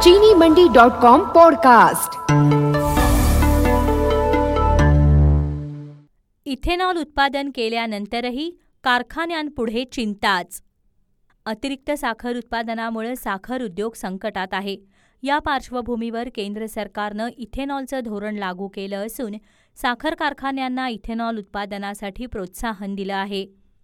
चीनीमंडी.com podcast. Ethanol उत्पादन केल्यानंतरही कारखान्यांपुढे चिंताच। अतिरिक्त साखर उत्पादनामुळे साखर उद्योग संकटात आहे। या पार्श्वभूमीवर केंद्र सरकारनं इथेनॉलचं धोरण लागू केलं असून साखर कारखान्यांना इथेनॉल उत्पादनासाठी प्रोत्साहन दिलं आहे।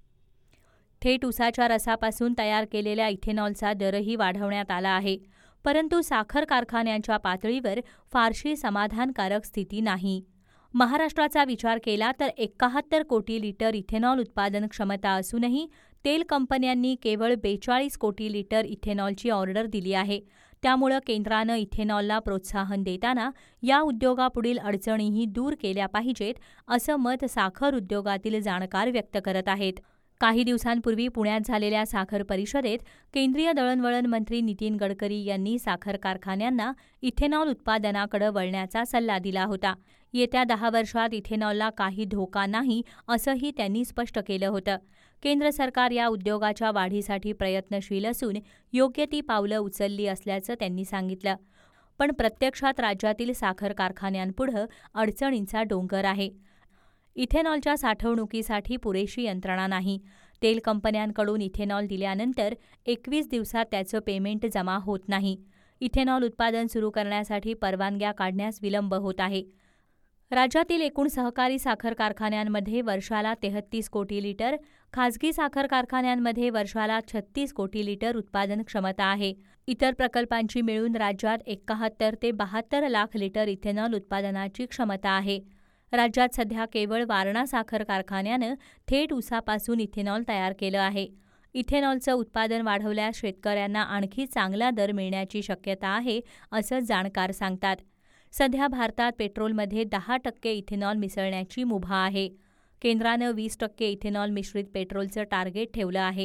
थेट ऊसाच्या रसापासून तयार केलेल्या इथेनॉलचा दरही वाढवण्यात आला आहे, परंतु साखर कारखान्यांच्या पातळीवर फारशी समाधानकारक स्थिती नाही। महाराष्ट्राचा विचार केला तर 71 कोटी लिटर इथेनॉल उत्पादन क्षमता असूनही तेल कंपन्यांनी केवळ 42 कोटी लिटर इथेनॉलची ऑर्डर दिली आहे। त्यामुळे केंद्रानं इथेनॉलला प्रोत्साहन देताना या उद्योगापुढील अडचणीही दूर केल्या पाहिजेत, असं मत साखर उद्योगातील जाणकार व्यक्त करत आहेत। काही दिवसांपूर्वी पुण्यात झालेल्या साखर परिषदेत केंद्रीय दळणवळण मंत्री नितीन गडकरी यांनी साखर कारखान्यांना इथेनॉल उत्पादनाकडे वळण्याचा सल्ला दिला होता। येत्या 10 वर्षात इथेनॉलला काही धोका नाही, असंही त्यांनी स्पष्ट केलं होतं। केंद्र सरकार या उद्योगाच्या वाढीसाठी प्रयत्नशील असून योग्य ती पावलं उचलली असल्याचं त्यांनी सांगितलं। पण प्रत्यक्षात राज्यातील साखर कारखान्यांपुढं अडचणींचा डोंगर आहे। इथेनॉलच्या साठवणुकीसाठी पुरेशी यंत्रणा नाही। तेल कंपन्यांकडून इथेनॉल दिल्यानंतर 21 दिवसात त्याचं पेमेंट जमा होत नाही। इथेनॉल उत्पादन सुरू करण्यासाठी परवानग्या काढण्यास विलंब होत आहे। राज्यातील एकूण सहकारी साखर कारखान्यांमध्ये वर्षाला 33 कोटी लिटर, खासगी साखर कारखान्यांमध्ये वर्षाला 36 कोटी लिटर उत्पादन क्षमता आहे। इतर प्रकल्पांची मिळून राज्यात 71 ते 72 लाख लिटर इथेनॉल उत्पादनाची क्षमता आहे। राज्यात सध्या केवळ वारणा साखर कारखान्यानं थेट ऊसापासून इथेनॉल तयार केलं आहे। इथेनॉलचं उत्पादन वाढवल्यास शेतकऱ्यांना आणखी चांगला दर मिळण्याची शक्यता आहे, असं जाणकार सांगतात। सध्या भारतात पेट्रोलमध्ये 10% इथेनॉल मिसळण्याची मुभा आहे। केंद्रानं 20% इथेनॉल मिश्रित पेट्रोलचं टार्गेट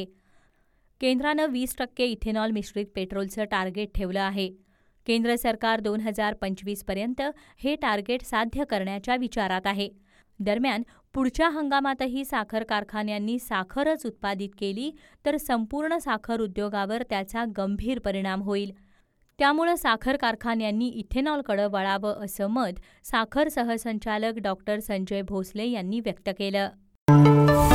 ठेवलं आहे। केंद्र सरकार 2025 पर्यंत हे टार्गेट साध्य करण्याच्या विचारात आहे। दरम्यान पुढच्या हंगामातही साखर कारखान्यांनी साखरच उत्पादित केली तर संपूर्ण साखर उद्योगावर त्याचा गंभीर परिणाम होईल। त्यामुळे साखर कारखान्यांनी इथेनॉलकडे वळावं, असं मत साखर सहसंचालक डॉ. संजय भोसले यांनी व्यक्त केलं।